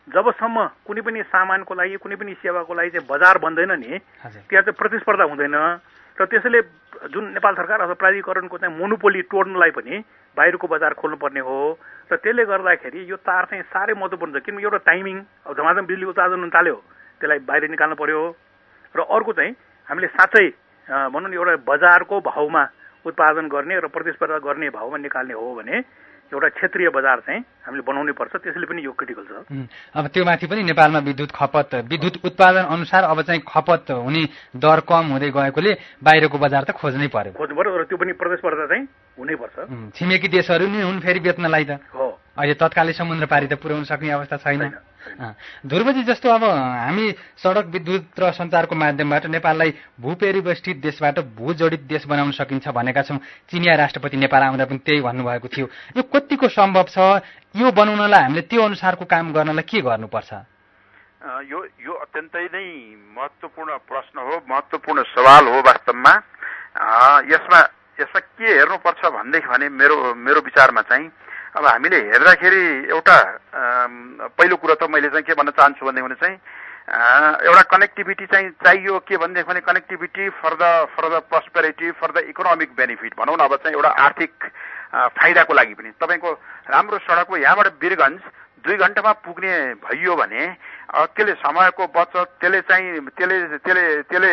जबसम्म कुनै पनि सामानको लागि कुनै पनि सेवाको लागि चाहिँ बजार बन्दैन नि त्यहाँ चाहिँ प्रतिस्पर्धा हुँदैन र त्यसैले जुन नेपाल सरकार अथवा प्राधिकरणको चाहिँ मोनोपोली तोड्नलाई पनि बाहिरको बजार खोल्नुपर्ने हो र त्यसले गर्दाखेरि यो तार चाहिँ साह्रै महत्त्वपूर्ण छ किनकि एउटा टाइमिङ अब झमाझम बिजुली उत्पादन हुन थाल्यो त्यसलाई बाहिर निकाल्नु पर्यो र अर्को चाहिँ हामीले साँच्चै भनौँ न एउटा बजारको भाउमा उत्पादन गर्ने र प्रतिस्पर्धा गर्ने भाउमा निकाल्ने हो भने एउटा क्षेत्रीय बजार चाहिँ हामीले बनाउनै पर्छ त्यसैले पनि यो क्रिटिकल छ। अब त्यो माथि पनि नेपालमा विद्युत खपत विद्युत उत्पादन अनुसार अब चाहिँ खपत हुने दर कम हुँदै गएकोले बाहिरको बजार त खोज्नै पर्यो खोज्नु पर्यो र त्यो पनि प्रतिस्पर्धा चाहिँ हुनै पर्छ। छिमेकी देशहरू नि हुन् फेरि बेच्नलाई त हो अहिले तत्कालै समुद्र पारी त पुर्याउन सक्ने अवस्था छैन। ध्रुवजी जस्तो अब हामी सडक विद्युत र सञ्चारको माध्यमबाट नेपाललाई भूपेरिवेष्टित देशबाट भूजडित देश बनाउन सकिन्छ भनेका छौँ। चिनिया राष्ट्रपति नेपाल आउँदा पनि त्यही भन्नुभएको थियो। यो कतिको सम्भव छ? यो बनाउनलाई हामीले त्यो अनुसारको काम गर्नलाई के गर्नुपर्छ? यो यो अत्यन्तै नै महत्त्वपूर्ण प्रश्न हो, महत्त्वपूर्ण सवाल हो वास्तवमा। यसमा यसमा के हेर्नुपर्छ भनेदेखि भने मेरो मेरो विचारमा चाहिँ अब हामीले हेर्दाखेरि एउटा पहिलो कुरो त मैले चाहिँ के भन्न चाहन्छु भन्दै भने चाहिँ एउटा कनेक्टिभिटी चाहिँ चाहियो। के भनेदेखि भने connectivity for the for the prosperity for the economic benefit भनौँ न। अब चाहिँ एउटा आर्थिक फाइदाको लागि पनि तपाईँको राम्रो सडक हो, यहाँबाट वीरगञ्ज दुई घन्टामा पुग्ने भइयो भने त्यसले समयको बचत, त्यसले चाहिँ त्यसले त्यसले त्यसले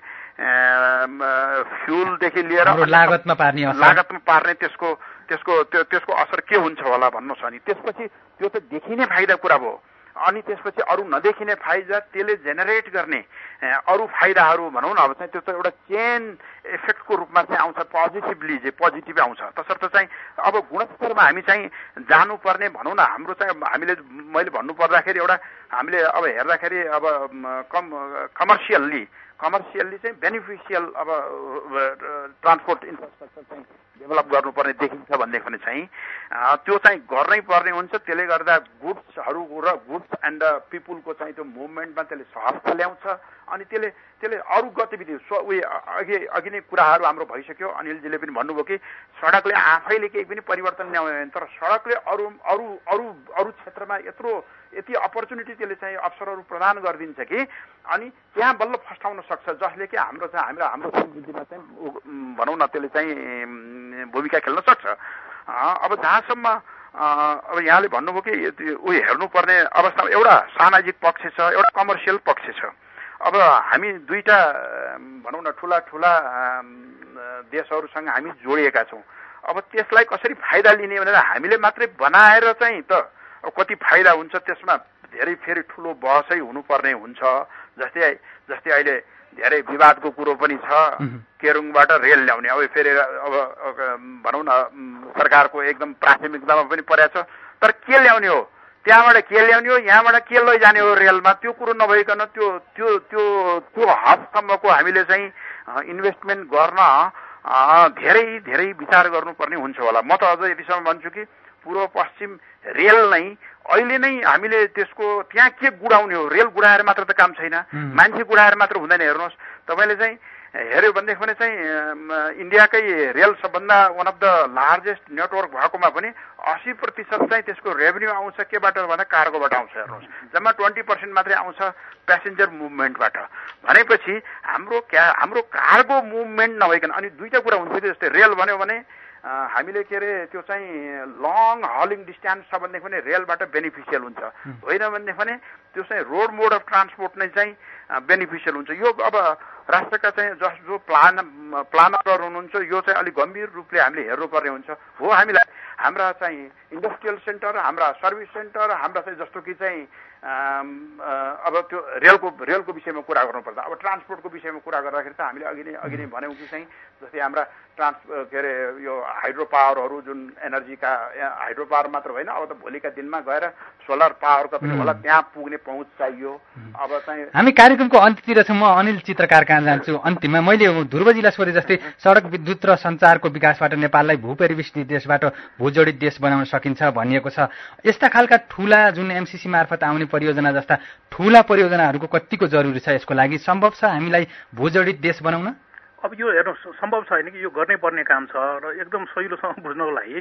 फ्युलदेखि लिएर लागतमा पार्ने लागतमा पार्ने त्यसको त्यसको त्यो त्यसको असर के हुन्छ होला भन्नुहोस्। अनि त्यसपछि त्यो त देखिने फाइदा कुरा भयो। अनि त्यसपछि अरू नदेखिने फाइदा त्यसले जेनेरेट गर्ने अरू फाइदाहरू भनौँ न। अब चाहिँ त्यो चाहिँ एउटा चेन इफेक्टको रूपमा चाहिँ आउँछ, पोजिटिभली चाहिँ पोजिटिभ आउँछ। तसर्थ चाहिँ अब गुणस्तरमा हामी चाहिँ जानुपर्ने भनौँ न। हाम्रो चाहिँ हामीले मैले भन्नुपर्दाखेरि एउटा हामीले अब हेर्दाखेरि अब कम कमर्सियल्ली कमर्सियल्ली चाहिँ बेनिफिसियल अब ट्रान्सपोर्ट इन्फ्रास्ट्रक्चर चाहिँ डेभलप गर्नुपर्ने देखिन्छ भनेदेखि भने चाहिँ त्यो चाहिँ गर्नै पर्ने हुन्छ। त्यसले गर्दा गुड्सहरू र गुड्स एन्ड पिपुलको चाहिँ त्यो मुभमेन्टमा त्यसले सहजता ल्याउँछ। अनि त्यसले त्यसले अरू गतिविधि उयो अघि अघि नै कुराहरू हाम्रो भइसक्यो। अनिलजीले पनि भन्नुभयो कि सडकले आफैले केही पनि परिवर्तन ल्याउँदैन, तर सडकले अरू अरू अरू अरू क्षेत्रमा यत्रो यति अपर्च्युनिटी त्यसले चाहिँ अवसरहरू प्रदान गरिदिन्छ कि अनि त्यहाँ बल्ल फस्टाउन सक्छ, जसले कि हाम्रो चाहिँ हाम्रो हाम्रो समृद्धिमा चाहिँ भनौँ न त्यसले चाहिँ भूमिका खेल्न सक्छ। अब जहाँसम्म अब यहाँले भन्नुभयो कि उयो हेर्नुपर्ने अवस्थामा एउटा सामाजिक पक्ष छ, एउटा कमर्सियल पक्ष छ। अब हामी दुईटा भनौँ न ठुला ठुला देशहरूसँग हामी जोडिएका छौँ। अब त्यसलाई कसरी फाइदा लिने भनेर हामीले मात्रै बनाएर चाहिँ त कति फाइदा हुन्छ त्यसमा धेरै फेरि ठुलो बहसै हुनुपर्ने हुन्छ। जस्तै जस्तै अहिले धेरै विवादको कुरो पनि छ केरुङबाट रेल ल्याउने। अब फेरि अब भनौँ न सरकारको एकदम प्राथमिकतामा पनि परेको छ, तर के ल्याउने हो, त्यहाँबाट के ल्याउने हो, यहाँबाट के लैजाने हो रेलमा, त्यो कुरो नभइकन त्यो त्यो त्यो त्यो हदसम्मको हामीले चाहिँ इन्भेस्टमेन्ट गर्न धेरै धेरै विचार गर्नुपर्ने हुन्छ होला। म त अझ यतिसम्म भन्छु कि पूर्व पश्चिम रेल नै अहिले नै हामीले त्यसको त्यहाँ के गुडाउने हो, रेल गुडाएर मात्र त काम छैन, मान्छे गुडाएर मात्र हुँदैन। हेर्नुहोस् तपाईँले चाहिँ हेऱ्यो भनेदेखि भने चाहिँ इन्डियाकै रेल सबभन्दा one of the largest network भएकोमा पनि अस्सी प्रतिशत चाहिँ त्यसको रेभेन्यू आउँछ केबाट भन्दा कार्गोबाट आउँछ। हेर्नुहोस् जम्मा ट्वेन्टी पर्सेन्ट मात्रै आउँछ प्यासेन्जर मुभमेन्टबाट। भनेपछि हाम्रो क्या हाम्रो कार्गो मुभमेन्ट नभइकन अनि दुईवटा कुरा हुन्छ कि जस्तै रेल भन्यो भने हामीले के अरे त्यो चाहिँ लङ हलिङ डिस्टेन्स छ भनेदेखि भने रेलबाट बेनिफिसियल हुन्छ, होइन भनेदेखि भने त्यो चाहिँ रोड मोड अफ ट्रान्सपोर्ट नै चाहिँ बेनिफिसियल हुन्छ। यो अब राष्ट्रका चाहिँ जस जो प्लान प्लानरहरू हुनुहुन्छ यो चाहिँ अलिक गम्भीर रूपले हामीले हेर्नुपर्ने हुन्छ। हो हामीलाई हाम्रा चाहिँ इन्डस्ट्रियल सेन्टर, हाम्रा सर्भिस सेन्टर, हाम्रा चाहिँ जस्तो कि चाहिँ अब त्यो रेलको रेलको विषयमा कुरा गर्नुपर्दा अब ट्रान्सपोर्टको विषयमा कुरा गर्दाखेरि त हामीले अघि नै अघि नै भन्यौँ कि चाहिँ जस्तै हाम्रा ट्रान्स के अरे यो हाइड्रो पावरहरू जुन एनर्जीका हाइड्रो पावर मात्र होइन, अब त भोलिका दिनमा गएर सोलर पावरको पनि होला त्यहाँ पुग्ने पहुँच चाहियो। अब चाहिँ हामी कार्यक्रमको अन्त्यतिर छौँ। म अनिल चित्रकार कहाँ जान्छु। अन्तिममा मैले ध्रुवजीलाई सोधे जस्तै सडक विद्युत र सञ्चारको विकासबाट नेपाललाई भूपेरिवेष्टित देशबाट भूजडित देश बनाउन सकिन्छ भनिएको छ। यस्ता खालका ठूला जुन एमसीसी मार्फत आउने परियोजना जस्ता ठूला परियोजनाहरूको कतिको जरुरी छ? यसको लागि सम्भव छ हामीलाई भूजडित देश बनाउन? अब यो हेर्नु सम्भव छ होइन कि यो गर्नै पर्ने काम छ र एकदम सजिलोसँग बुझ्नको लागि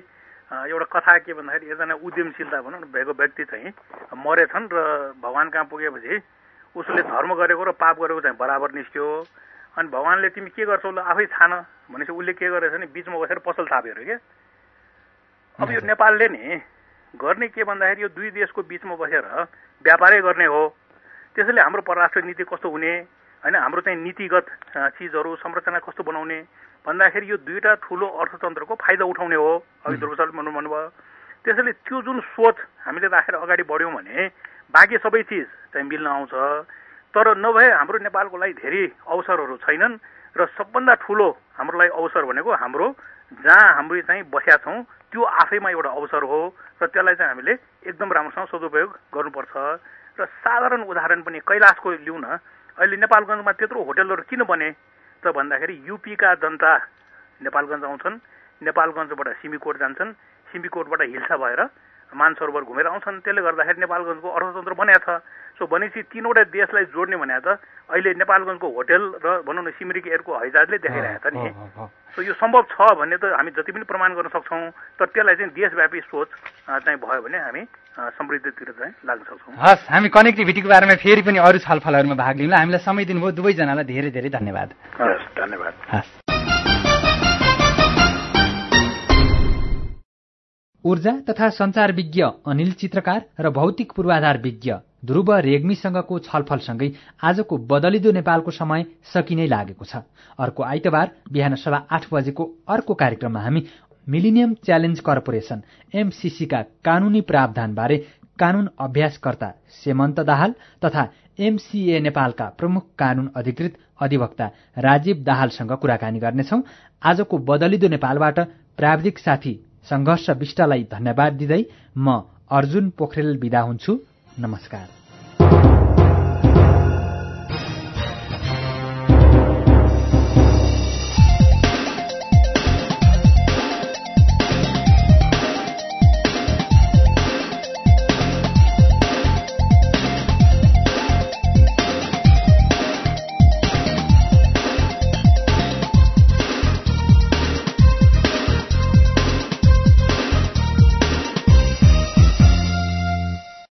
एउटा कथा के भन्दाखेरि एकजना उद्यमशीलता भनौँ न भएको व्यक्ति चाहिँ मरेछन् र भगवान कहाँ पुगेपछि उसले धर्म गरेको र पाप गरेको चाहिँ बराबर निस्क्यो। अनि भगवानले तिमी के गर्छौ ल आफै छान भनेपछि उसले के गरेछ भने बिचमा बसेर पसल थाप्यो अरे क्या। अब यो नेपालले नि गर्ने के भन्दाखेरि यो दुई देशको बिचमा बसेर व्यापारै गर्ने हो। त्यसैले हाम्रो परराष्ट्र नीति कस्तो हुने होइन, हाम्रो चाहिँ नीतिगत चिजहरू संरचना कस्तो बनाउने भन्दाखेरि यो दुईवटा ठुलो अर्थतन्त्रको फाइदा उठाउने हो। अघि ध्रुवसरले भन्नु भन्नुभयो। त्यसैले त्यो जुन सोच हामीले राखेर अगाडि बढ्यौँ भने बाँकी सबै चिज चाहिँ मिल्न आउँछ। तर नभए हाम्रो नेपालको लागि धेरै अवसरहरू छैनन् र सबभन्दा ठुलो हाम्रो लागि अवसर भनेको हाम्रो जहाँ हाम्रो चाहिँ बसेका छौँ त्यो आफैमा एउटा अवसर हो र त्यसलाई चाहिँ हामीले एकदम राम्रोसँग सदुपयोग गर्नुपर्छ। र साधारण उदाहरण पनि कैलाशको लिउँ न, अहिले नेपालगञ्जमा त्यत्रो होटलहरू किन बने त भन्दाखेरि युपीका जनता नेपालगञ्ज आउँछन्, नेपालगञ्जबाट सिमीकोट जान्छन्, सिमीकोटबाट हिल्सा भएर मानसरोवर घुमेर आउँछन्। त्यसले गर्दाखेरि नेपालगञ्जको अर्थतन्त्र बनेको छ। सो भनेपछि तीनवटा देशलाई जोड्ने भने त अहिले नेपालगञ्जको होटल र भनौँ न सिमरिक एयरको हवाईजहाजले देखाइरहेको छ नि। सो यो सम्भव छ भन्ने त हामी जति पनि प्रमाण गर्न सक्छौँ। तर त्यसलाई चाहिँ देशव्यापी सोच चाहिँ भयो भने हामी समृद्धितिर चाहिँ लाग्न सक्छौँ। हस्, हामी कनेक्टिभिटीको बारेमा फेरि पनि अरू छलफलहरूमा भाग लिउँला। हामीलाई समय दिनुभयो दुवैजनालाई धेरै धेरै धन्यवाद। हस्, धन्यवाद। हस्। ऊर्जा तथा सञ्चार विज्ञ अनिल चित्रकार र भौतिक पूर्वाधार विज्ञ ध्रुव रेग्मीसँगको छलफलसँगै आजको बदलिदो नेपालको समय सकिनै लागेको छ। अर्को आइतबार बिहान सवा आठ बजेको अर्को कार्यक्रममा हामी मिलिनियम च्यालेन्ज कर्पोरेसन एमसीसीका कानूनी प्रावधानबारे कानून अभ्यासकर्ता सेमन्त दाहाल तथा एमसीए नेपालका प्रमुख कानून अधिकृत अधिवक्ता राजीव दाहालसँग कुराकानी गर्नेछौं। आजको बदलिदो नेपालबाट प्राविधिक साथी संघर्ष विष्टलाई धन्यवाद दिँदै म अर्जुन पोखरेल बिदा हुन्छु। नमस्कार।